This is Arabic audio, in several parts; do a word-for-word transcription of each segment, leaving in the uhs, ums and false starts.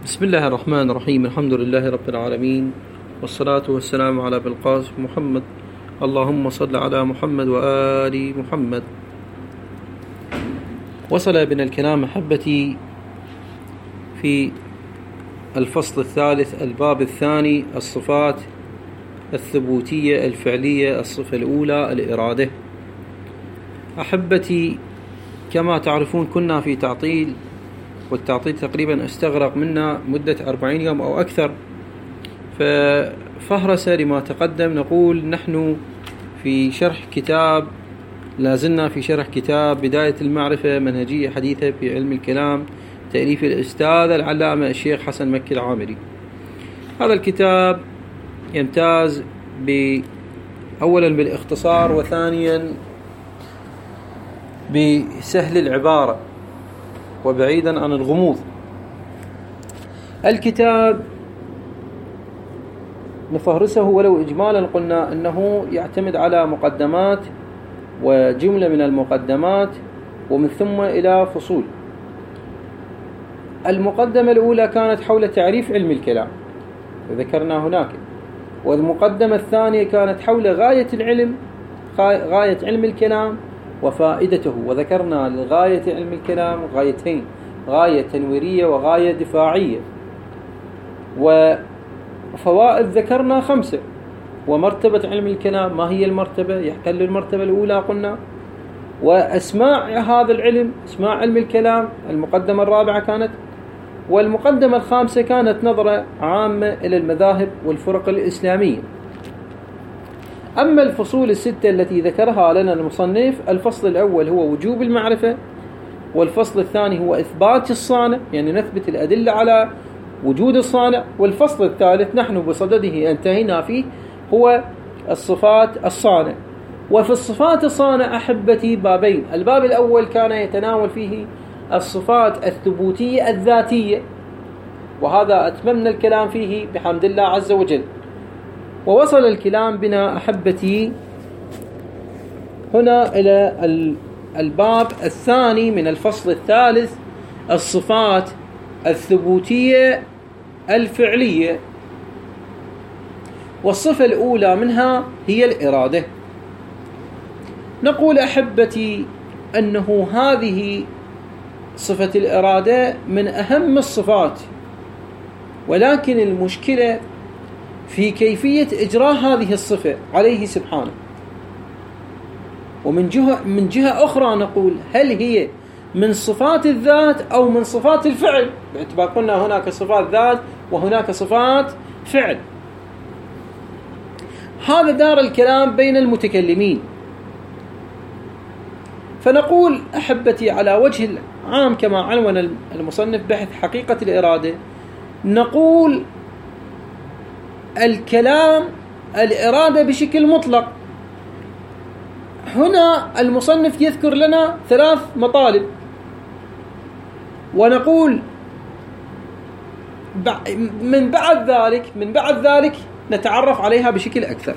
بسم الله الرحمن الرحيم. الحمد لله رب العالمين، والصلاة والسلام على أبي القاسم محمد. اللهم صل على محمد وآل محمد. وصل بنا الكلام أحبتي في الفصل الثالث، الباب الثاني، الصفات الثبوتية الفعلية. الصفة الأولى الإرادة. أحبتي، كما تعرفون كنا في تعطيل، والتعطيل تقريبا استغرق منا مدة أربعين يوم أو أكثر. ففهرس لما تقدم، نقول نحن في شرح كتاب، لازلنا في شرح كتاب بداية المعرفة، منهجية حديثة في علم الكلام، تأليف الأستاذ العلامة الشيخ حسن مكي العامري. هذا الكتاب يمتاز أولا بالاختصار، وثانيا بسهل العبارة وبعيدا عن الغموض. الكتاب نفهرسه ولو إجمالا، قلنا أنه يعتمد على مقدمات وجملة من المقدمات، ومن ثم إلى فصول. المقدمة الأولى كانت حول تعريف علم الكلام، ذكرنا هناك، والمقدمة الثانية كانت حول غاية العلم، غاية علم الكلام وفائدته، وذكرنا لغاية علم الكلام غايتين، غاية تنويرية وغاية دفاعية. وفوائد ذكرنا خمسة. ومرتبة علم الكلام، ما هي المرتبة؟ يحتل المرتبة الأولى قلنا. وأسماع هذا العلم، أسماع علم الكلام، المقدمة الرابعة كانت. والمقدمة الخامسة كانت نظرة عامة إلى المذاهب والفرق الإسلامية. أما الفصول الستة التي ذكرها لنا المصنف، الفصل الأول هو وجوب المعرفة، والفصل الثاني هو إثبات الصانع، يعني نثبت الأدلة على وجود الصانع، والفصل الثالث نحن بصدده انتهينا فيه هو الصفات الصانع. وفي الصفات الصانع أحبتي بابين. الباب الأول كان يتناول فيه الصفات الثبوتية الذاتية، وهذا أتممنا الكلام فيه بحمد الله عز وجل. ووصل الكلام بنا أحبتي هنا إلى الباب الثاني من الفصل الثالث، الصفات الثبوتية الفعلية. والصفة الأولى منها هي الإرادة. نقول أحبتي أنه هذه صفة الإرادة من أهم الصفات، ولكن المشكلة في كيفية إجراء هذه الصفة عليه سبحانه. ومن جهة من جهة أخرى نقول هل هي من صفات الذات أو من صفات الفعل، باعتبار قلنا هناك صفات ذات وهناك صفات فعل. هذا دار الكلام بين المتكلمين. فنقول أحبتي على وجه العام كما عنون المصنف بحث حقيقة الإرادة، نقول الكلام الإرادة بشكل مطلق. هنا المصنف يذكر لنا ثلاث مطالب، ونقول من بعد ذلك من بعد ذلك نتعرف عليها بشكل أكثر.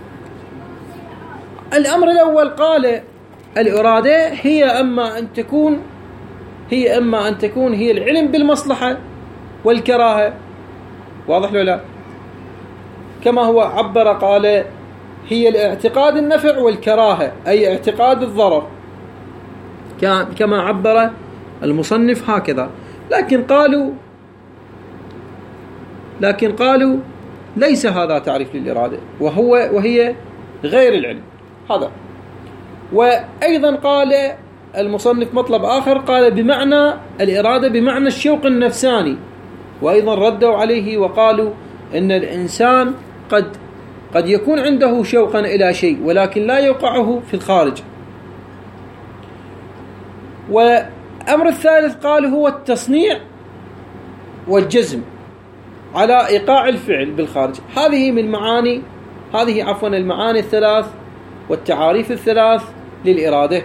الأمر الأول قال الإرادة هي أما أن تكون هي أما أن تكون هي العلم بالمصلحة والكراهة. واضح له لا؟ كما هو عبر، قال هي الاعتقاد النفع والكراهة، أي اعتقاد الضرر، كما عبر المصنف هكذا. لكن قالوا لكن قالوا ليس هذا تعريف للإرادة، وهو وهي غير العلم هذا. وأيضا قال المصنف مطلب آخر، قال بمعنى الإرادة بمعنى الشوق النفساني، وأيضا ردوا عليه وقالوا إن الإنسان قد قد يكون عنده شوقا إلى شيء ولكن لا يوقعه في الخارج. وأمر الثالث قال هو التصنيع والجزم على إيقاع الفعل بالخارج. هذه من معاني هذه عفوا المعاني الثلاث والتعاريف الثلاث للإرادة.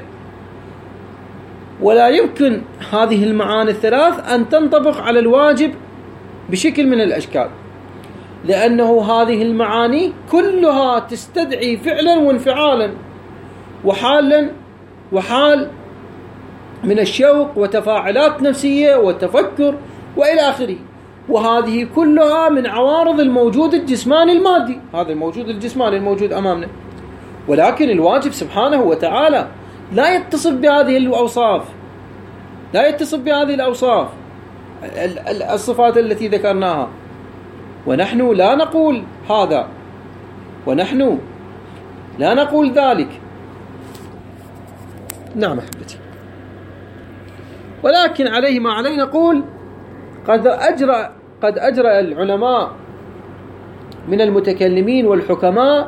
ولا يمكن هذه المعاني الثلاث أن تنطبق على الواجب بشكل من الأشكال، لأنه هذه المعاني كلها تستدعي فعلا وانفعالا وحالا وحال من الشوق وتفاعلات نفسية وتفكر وإلى آخره. وهذه كلها من عوارض الموجود الجسماني المادي، هذا الموجود الجسماني الموجود أمامنا. ولكن الواجب سبحانه وتعالى لا يتصف بهذه الأوصاف، لا يتصف بهذه الأوصاف الصفات التي ذكرناها، ونحن لا نقول هذا، ونحن لا نقول ذلك. نعم أحبتي، ولكن عليه ما عليه نقول قد أجرى قد أجرى العلماء من المتكلمين والحكماء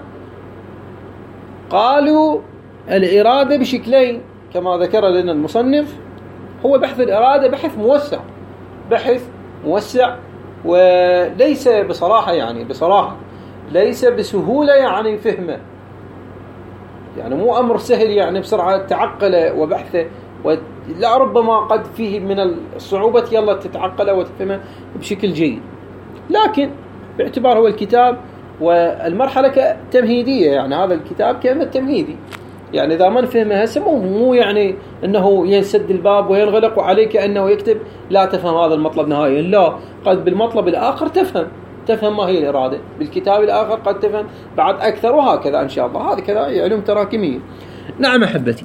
قالوا الإرادة بشكلين كما ذكر لنا المصنف. هو بحث الإرادة بحث موسع، بحث موسع وليس بصراحة يعني بصراحة ليس بسهولة يعني فهمه، يعني مو أمر سهل يعني بسرعة تعقله وبحثه، ولا ربما قد فيه من الصعوبة يلا تتعقله وتفهمه بشكل جيد. لكن باعتبار هو الكتاب والمرحلة تمهيدية، يعني هذا الكتاب كلمة تمهيدي، يعني إذا ما نفهمه هسه مو مو يعني أنه ينسد الباب وينغلق وعليك أنه يكتب لا تفهم هذا المطلب نهائيا، لا، قد بالمطلب الآخر تفهم تفهم ما هي الإرادة، بالكتاب الآخر قد تفهم بعد أكثر، وهكذا إن شاء الله. هذه كذا علوم تراكمية. نعم أحبتي،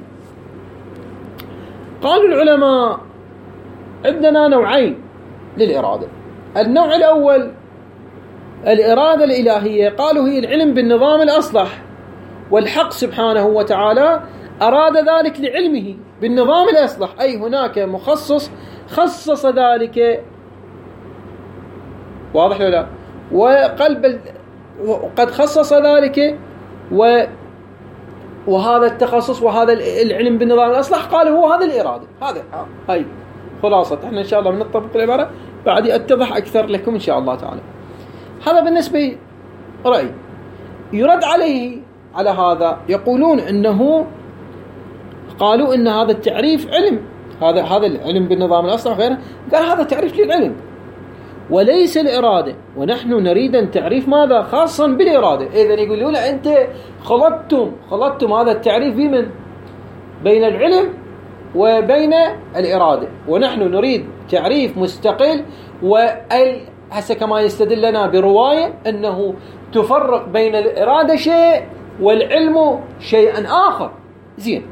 قالوا العلماء عندنا نوعين للإرادة. النوع الأول الإرادة الإلهية، قالوا هي العلم بالنظام الأصلح، والحق سبحانه وتعالى أراد ذلك لعلمه بالنظام الأصلح، أي هناك مخصص خصص ذلك، واضح ولا لا؟ وقلب قد خصص ذلك و وهذا التخصص وهذا العلم بالنظام الأصلح قال هو هذا الإرادة. هذا هاي خلاصة. احنا إن شاء الله بنطبق العبارة بعد أتضح أكثر لكم إن شاء الله تعالى. هذا بالنسبة رأي. يرد عليه على هذا يقولون إنه قالوا إن هذا التعريف علم، هذا هذا العلم بالنظام الأصلح غيره، قال هذا تعريف للعلم وليس الإرادة، ونحن نريد أن تعريف ماذا خاصا بالإرادة. إذن يقولون أنت خلطتم خلطتم هذا التعريف بمن بين العلم وبين الإرادة، ونحن نريد تعريف مستقل. وهسه كما يستدل لنا برواية أنه تفرق بين الإرادة شيء والعلم شيئا آخر. زين،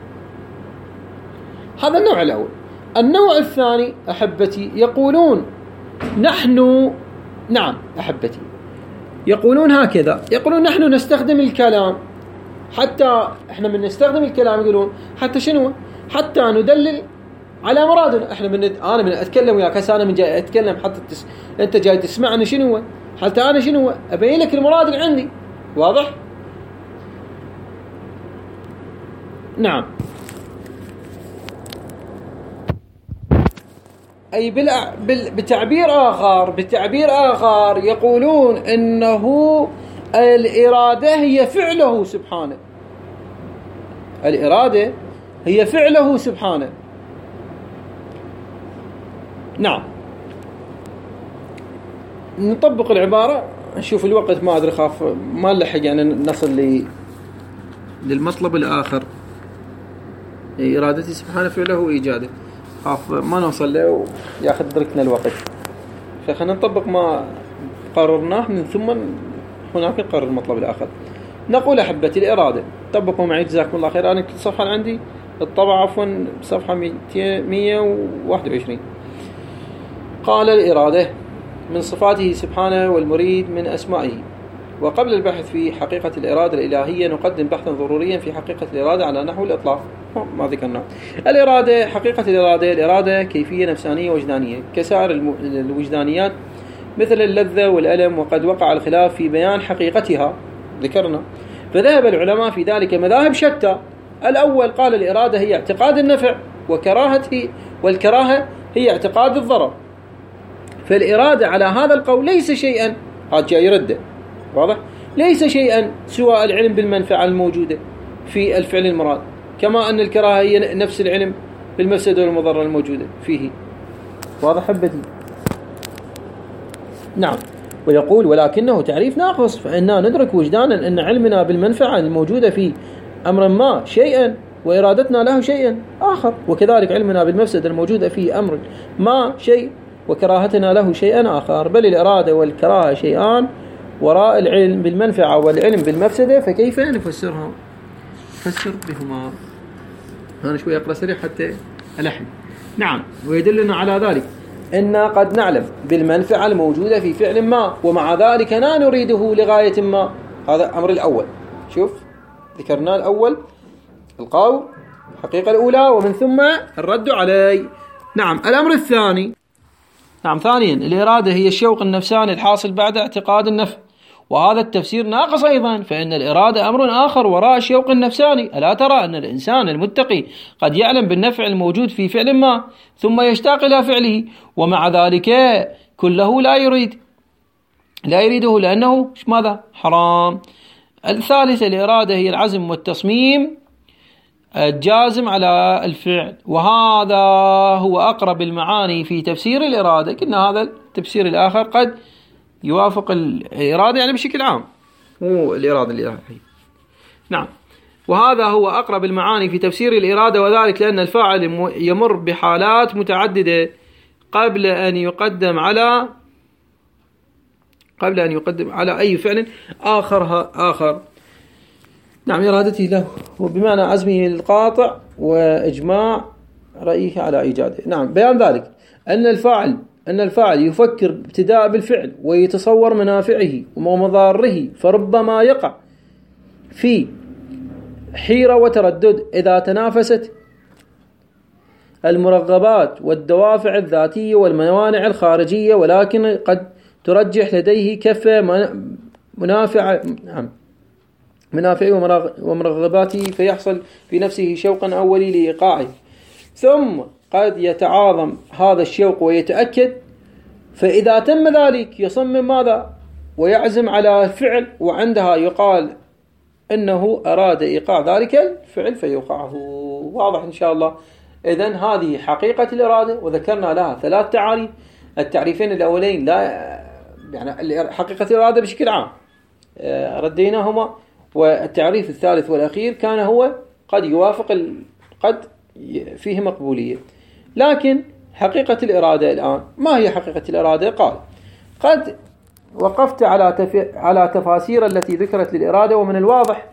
هذا النوع الأول. النوع الثاني أحبتي يقولون نحن، نعم أحبتي، يقولون هكذا، يقولون نحن نستخدم الكلام، حتى احنا من نستخدم الكلام يقولون حتى شنو؟ حتى ندلل على مرادنا. احنا من انا من اتكلم وياك هسه، انا من جاي اتكلم حتى تس... انت جاي تسمعني شنو؟ حتى انا شنو ابين لك المراد اللي عندي. واضح؟ نعم. أي بالع... بال... بتعبير آخر بتعبير آخر يقولون إنه الإرادة هي فعله سبحانه، الإرادة هي فعله سبحانه. نعم، نطبق العبارة نشوف الوقت، ما أدري خاف ما نلحق يعني نصل ل... للمطلب الآخر، إرادتي سبحانه فعله وإيجاده، خاف ما نوصل له وياخذ دركنا الوقت. فخلنا نطبق ما قررناه من ثم هناك نقرر المطلب الآخر. نقول أحبتي الإرادة، طبقوا معي جزاكم الله خير. أنا كل صفحة عندي الطبعة عفوا صفحة مئة وواحد وعشرين. قال الإرادة من صفاته سبحانه والمريد من أسمائه. وقبل البحث في حقيقة الإرادة الإلهية نقدم بحثا ضروريا في حقيقة الإرادة على نحو الإطلاق ما ذكرنا. الإرادة، حقيقة الإرادة، الإرادة كيفية نفسانية وجدانية كسائر الوجدانيات مثل اللذة والألم، وقد وقع الخلاف في بيان حقيقتها ذكرنا، فذهب العلماء في ذلك مذاهب شتى. الأول قال الإرادة هي اعتقاد النفع وكراهته، والكراهة هي اعتقاد الضرر. فالإرادة على هذا القول ليس شيئا، هذا جاي يرده واضح، ليس شيئا سوى العلم بالمنفعة الموجودة في الفعل المراد، كما أن الكراهة هي نفس العلم بالمفسدة والمضرة الموجودة فيه. واضح حبتي؟ نعم. ويقول ولكنه تعريف ناقص، فإننا ندرك وجدانا أن علمنا بالمنفعة الموجودة في أمر ما شيئا وإرادتنا له شيئا آخر، وكذلك علمنا بالمفسدة الموجودة في أمر ما شيء وكراهتنا له شيئا آخر، بل الإرادة والكراهة شيئان وراء العلم بالمنفعة والعلم بالمفسدة، فكيف نفسرها؟ فسر بهما. أنا شوي أقرأ سريع حتى ألحن. نعم، ويدلنا على ذلك إن قد نعلم بالمنفعة الموجودة في فعل ما، ومع ذلك لا نريده لغاية ما. هذا الأمر الأول. شوف ذكرنا الأول القول الحقيقة الأولى، ومن ثم الرد عليه. نعم، الأمر الثاني. نعم، ثانيا الإرادة هي الشوق النفساني الحاصل بعد اعتقاد النفع، وهذا التفسير ناقص أيضا، فإن الإرادة أمر آخر وراء الشوق النفساني. ألا ترى أن الإنسان المتقي قد يعلم بالنفع الموجود في فعل ما ثم يشتاق إلى فعله، ومع ذلك كله لا يريد لا يريده لأنه ماذا؟ حرام. الثالث الإرادة هي العزم والتصميم الجازم على الفعل، وهذا هو أقرب المعاني في تفسير الإرادة. كنا هذا التفسير الآخر قد يوافق الإرادة يعني بشكل عام، مو الإرادة الإلهية. نعم، وهذا هو أقرب المعاني في تفسير الإرادة، وذلك لأن الفاعل يمر بحالات متعددة قبل أن يقدم على قبل أن يقدم على أي فعل آخر آخر. نعم، إرادته له وبمعنى عزمه القاطع وإجماع رأيه على إيجاده. نعم، بيان ذلك أن الفاعل أن الفاعل يفكر ابتداء بالفعل ويتصور منافعه ومضاره، فربما يقع في حيرة وتردد إذا تنافست المرغبات والدوافع الذاتية والموانع الخارجية، ولكن قد ترجح لديه كفة منافع نعم منافعه ومرغباته، فيحصل في نفسه شوقا أولي لإيقاعه، ثم قد يتعاظم هذا الشوق ويتأكد، فإذا تم ذلك يصمم ماذا؟ ويعزم على فعل، وعندها يقال أنه أراد إيقاع ذلك الفعل فيوقعه. واضح إن شاء الله. إذن هذه حقيقة الإرادة، وذكرنا لها ثلاث تعاريف. التعريفين الأولين لا يعني حقيقة الإرادة بشكل عام رديناهما، والتعريف الثالث والأخير كان هو قد يوافق قد فيه مقبولية. لكن حقيقة الإرادة الآن، ما هي حقيقة الإرادة؟ قال قد وقفت على تف... على تفاسير التي ذكرت للإرادة، ومن الواضح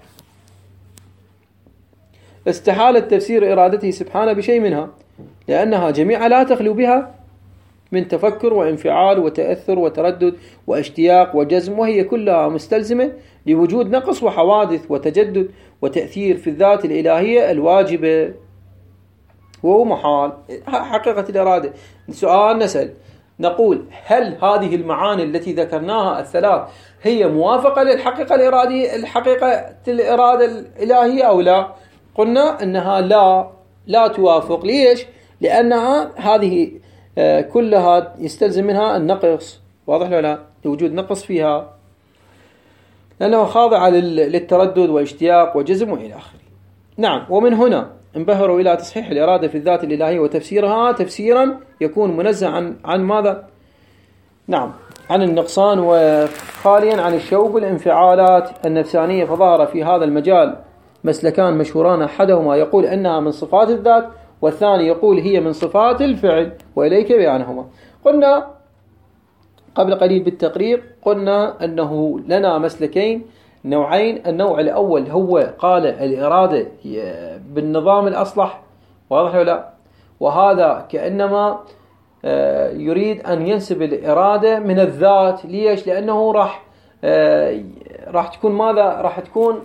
استحالة تفسير إرادته سبحانه بشيء منها، لأنها جميعا لا تخلو بها من تفكر وانفعال وتأثر وتردد واشتياق وجزم، وهي كلها مستلزمة لوجود نقص وحوادث وتجدد وتأثير في الذات الإلهية الواجبة، وهو محال. حقيقة الإرادة. سؤال نسأل نقول: هل هذه المعاني التي ذكرناها الثلاث هي موافقة للحقيقة الإرادية الحقيقة الإرادة الإلهية أو لا؟ قلنا أنها لا لا توافق. ليش؟ لأنها هذه كلها يستلزم منها النقص. واضح ولا لا؟ لوجود نقص فيها، لأنه خاضع للتردد واشتياق وجزم وإلى آخره. نعم، ومن هنا انبهروا إلى تصحيح الإرادة في الذات الإلهية وتفسيرها تفسيرا يكون منزه عن عن ماذا؟ نعم، عن النقصان وخاليا عن الشوق والانفعالات النفسانية. فظهر في هذا المجال مسلكان مشهوران، أحدهما يقول أنها من صفات الذات، والثاني يقول هي من صفات الفعل، وإليك بيانهما. قلنا قبل قليل بالتقرير قلنا أنه لنا مسلكين نوعين. النوع الأول هو قال الإرادة بالنظام الأصلح. واضح ولا لا؟ وهذا كأنما يريد أن ينسب الإرادة من الذات. ليش؟ لأنه راح راح تكون ماذا؟ راح تكون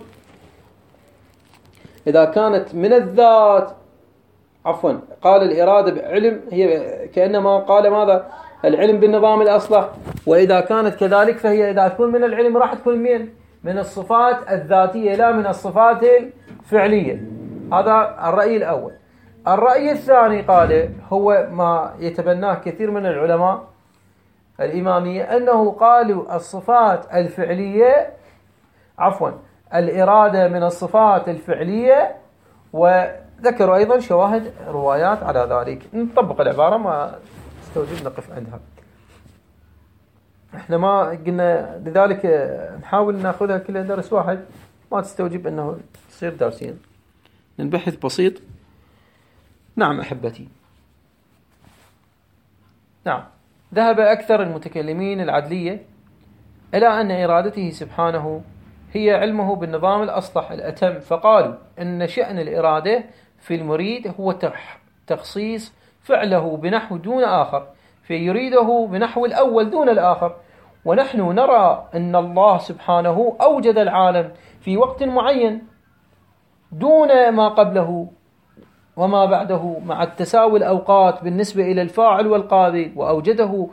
إذا كانت من الذات عفوا قال الإرادة بعلم، هي كأنما قال ماذا؟ العلم بالنظام الأصلح. وإذا كانت كذلك فهي إذا تكون من العلم راح تكون من من الصفات الذاتية لا من الصفات الفعلية. هذا الرأي الأول. الرأي الثاني قال هو ما يتبناه كثير من العلماء الإمامية، أنه قالوا الصفات الفعلية عفوا الإرادة من الصفات الفعلية، وذكروا أيضا شواهد روايات على ذلك. نطبق العبارة، ما استوجب نقف عندها. احنا ما قلنا لذلك نحاول ناخذها كلها درس واحد، ما تستوجب انه تصير درسين، البحث بسيط. نعم احبتي. نعم ذهب أكثر المتكلمين العدلية إلى أن إرادته سبحانه هي علمه بالنظام الأصلح الأتم، فقالوا أن شأن الإرادة في المريد هو تخصيص فعله بنحو دون آخر، فيريده بنحو الأول دون الآخر. ونحن نرى أن الله سبحانه أوجد العالم في وقت معين دون ما قبله وما بعده، مع التساوي الأوقات بالنسبة إلى الفاعل والقابل، وأوجده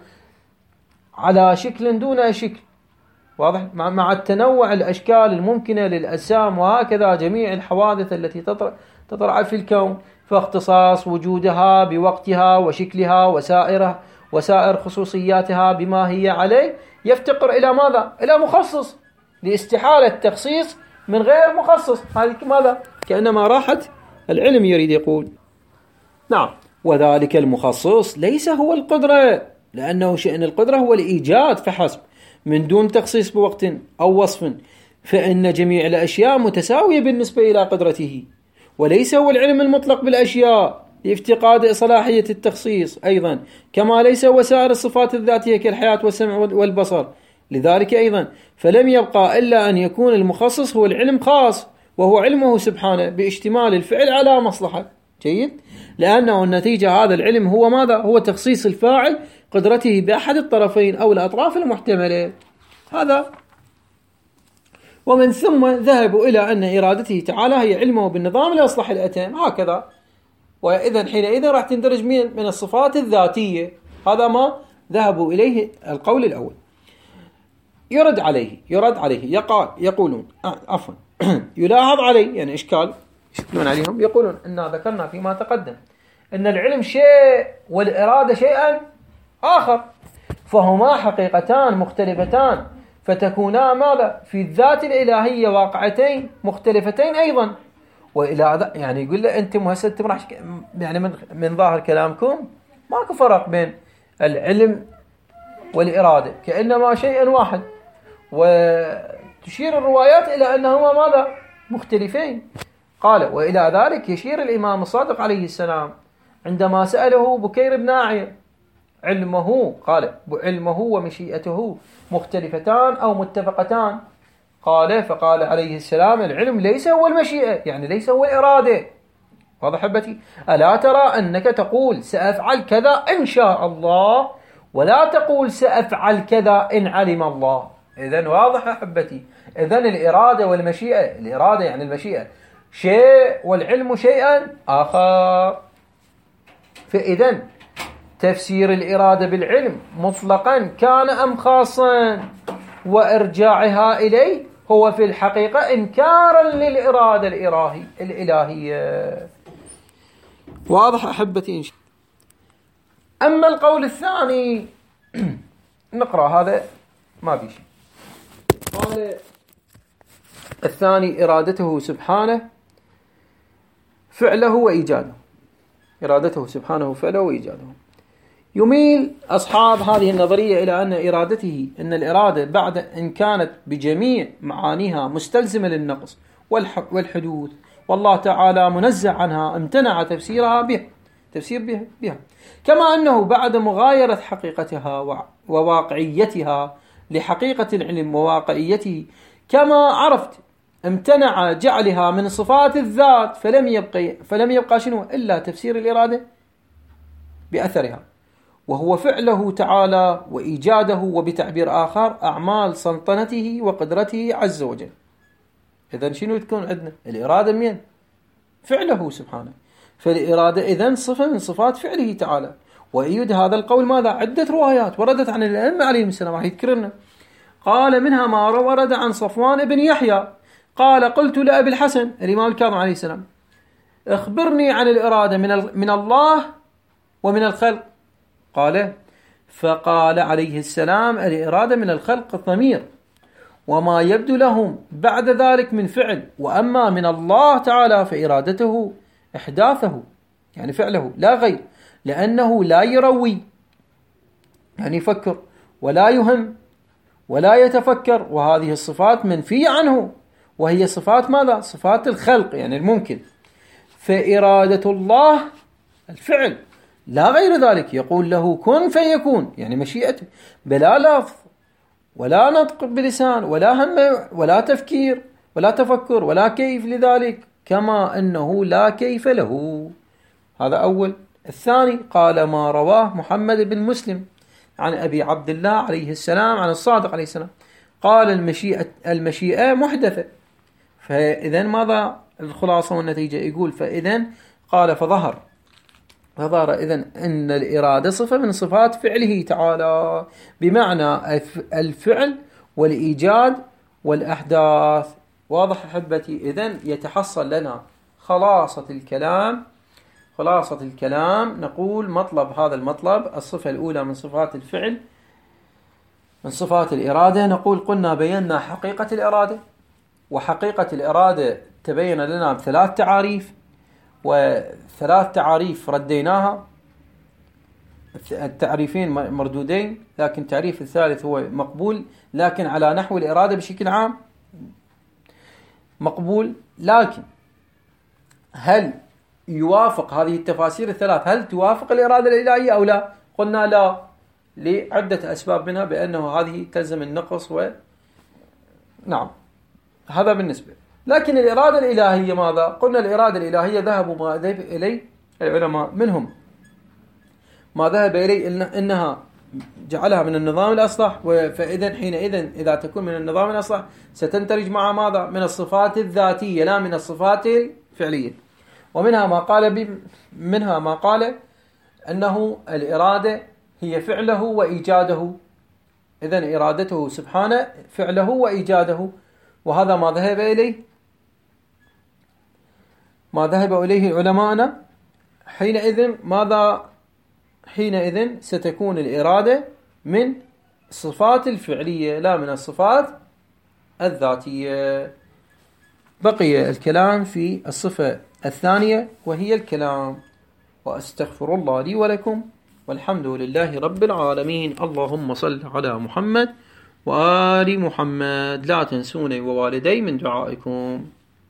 على شكل دون شكل، واضح، مع التنوع الأشكال الممكنة للأجسام، وهكذا جميع الحوادث التي تطرأ في الكون، فاختصاص وجودها بوقتها وشكلها وسائرها وسائر خصوصياتها بما هي عليه يفتقر إلى ماذا؟ إلى مخصص، لاستحالة التخصيص من غير مخصص. هذه ماذا؟ كأنما راحت العلم يريد يقول. نعم، وذلك المخصص ليس هو القدرة، لأنه شأن القدرة هو الإيجاد فحسب من دون تخصيص بوقت أو وصف، فإن جميع الأشياء متساوية بالنسبة إلى قدرته، وليس هو العلم المطلق بالأشياء لافتقاد صلاحية التخصيص أيضا، كما ليس هو سائر الصفات الذاتية كالحياة والسمع والبصر. لذلك أيضا فلم يبقى إلا أن يكون المخصص هو العلم خاص، وهو علمه سبحانه باشتمال الفعل على مصلحة. جيد، لأنه النتيجة هذا العلم هو ماذا؟ هو تخصيص الفاعل قدرته بأحد الطرفين أو الأطراف المحتملة. هذا ومن ثم ذهبوا إلى أن إرادته تعالى هي علمه بالنظام الأصلح الأتم، هكذا. وإذن حينئذ راح تندرج من الصفات الذاتية. هذا ما ذهبوا إليه القول الأول. يرد عليه يرد عليه يقال يقولون عفوا يلاحظ عليه، يعني إشكال يشكلون عليهم، يقولون إننا ذكرنا فيما تقدم أن العلم شيء والإرادة شيئا آخر، فهما حقيقتان مختلفتان، فتكونا ماذا؟ في الذات الإلهية واقعتين مختلفتين أيضا. وإلى يعني يقول له أنتم هسه راح يعني من من ظاهر كلامكم ماكو فرق بين العلم والإرادة، كأنما شيء واحد، وتشير الروايات إلى أنهما ماذا؟ مختلفين. قال وإلى ذلك يشير الإمام الصادق عليه السلام عندما سأله بكير بن أعير علمه، قال علمه ومشيئته مختلفتان أو متفقتان. قال فقال عليه السلام العلم ليس هو المشيئة، يعني ليس هو الإرادة. واضح حبتي؟ ألا ترى أنك تقول سأفعل كذا إن شاء الله، ولا تقول سأفعل كذا إن علم الله. إذن واضح حبتي؟ إذن الإرادة والمشيئة، الإرادة يعني المشيئة شيء والعلم شيئا آخر. فإذن تفسير الإرادة بالعلم مطلقا كان أم خاصا، وإرجاعها إليه هو في الحقيقة إنكارا للإرادة الإلهي الإلهية. واضح أحبتي إن شاء. أما القول الثاني نقرأ هذا ما بيشي. قال الثاني إرادته سبحانه فعله وإيجاده، إرادته سبحانه فعله وإيجاده. يميل أصحاب هذه النظرية إلى أن إرادته أن الإرادة بعد أن كانت بجميع معانيها مستلزمة للنقص والحدوث، والله تعالى منزع عنها، امتنع تفسيرها بها تفسير بها، كما أنه بعد مغايرة حقيقتها وواقعيتها لحقيقة العلم وواقعيته كما عرفت امتنع جعلها من صفات الذات، فلم يبقى فلم يبقى شنو إلا تفسير الإرادة بأثرها، وهو فعله تعالى وإيجاده، وبتعبير آخر أعمال سلطنته وقدرته عز وجل. إذن شنو تكون عندنا؟ الإرادة من فعله سبحانه، فالإرادة إذن صفة من صفات فعله تعالى. ويؤيد هذا القول ماذا؟ عدة روايات وردت عن الأئمة عليهم السلام، راح يذكرنا. قال منها ما ورد عن صفوان بن يحيى قال قلت لأبي الحسن الإمام الكاظم عليه السلام اخبرني عن الإرادة من من الله ومن الخلق. قال فقال عليه السلام الإرادة من الخلق الضمير وما يبدو لهم بعد ذلك من فعل، وأما من الله تعالى فإرادته إحداثه يعني فعله لا غير، لأنه لا يروي يعني يفكر ولا يهم ولا يتفكر، وهذه الصفات منفية عنه، وهي صفات ماذا؟ صفات الخلق يعني الممكن. فإرادة الله الفعل لا غير ذلك، يقول له كن فيكون، يعني مشيئته بلا لفظ ولا نطق بلسان ولا هم ولا تفكير ولا تفكر ولا كيف لذلك، كما أنه لا كيف له. هذا أول. الثاني قال ما رواه محمد بن مسلم عن أبي عبد الله عليه السلام عن الصادق عليه السلام قال المشيئة, المشيئة محدثة. فإذن ماذا الخلاصة والنتيجة؟ يقول فإذن قال فظهر فظهر إذن أن الإرادة صفة من صفات فعله تعالى، بمعنى الفعل والإيجاد والأحداث. واضح أحبتي؟ إذن يتحصل لنا خلاصة الكلام. خلاصة الكلام نقول مطلب هذا المطلب الصفة الأولى من صفات الفعل من صفات الإرادة. نقول قلنا بينا حقيقة الإرادة، وحقيقة الإرادة تبين لنا بثلاث تعاريف، وثلاث تعاريف رديناها، التعريفين مردودين، لكن التعريف الثالث هو مقبول، لكن على نحو الإرادة بشكل عام مقبول. لكن هل يوافق هذه التفاسير الثلاث، هل توافق الإرادة الإلهية أو لا؟ قلنا لا، لعدة أسباب، منها بأنه هذه تلزم النقص و نعم هذا بالنسبة. لكن الإرادة الإلهية ماذا؟ قلنا الإرادة الإلهية ذهبوا ما ذهب إليه العلماء، منهم ما ذهب إليه إنها جعلها من النظام الأصلح، فإذا حينئذ إذا تكون من النظام الأصلح ستندرج مع ماذا؟ من الصفات الذاتية لا من الصفات الفعلية. ومنها ما قال منها ما قال أنه الإرادة هي فعله وإيجاده، إذن إرادته سبحانه فعله وإيجاده، وهذا ما ذهب إليه ما ذهب إليه علماءنا. حينئذ ماذا؟ حينئذ ستكون الإرادة من الصفات الفعلية لا من الصفات الذاتية. بقي الكلام في الصفة الثانية وهي الكلام. وأستغفر الله لي ولكم، والحمد لله رب العالمين. اللهم صل على محمد وآل محمد. لا تنسوني ووالدي من دعائكم.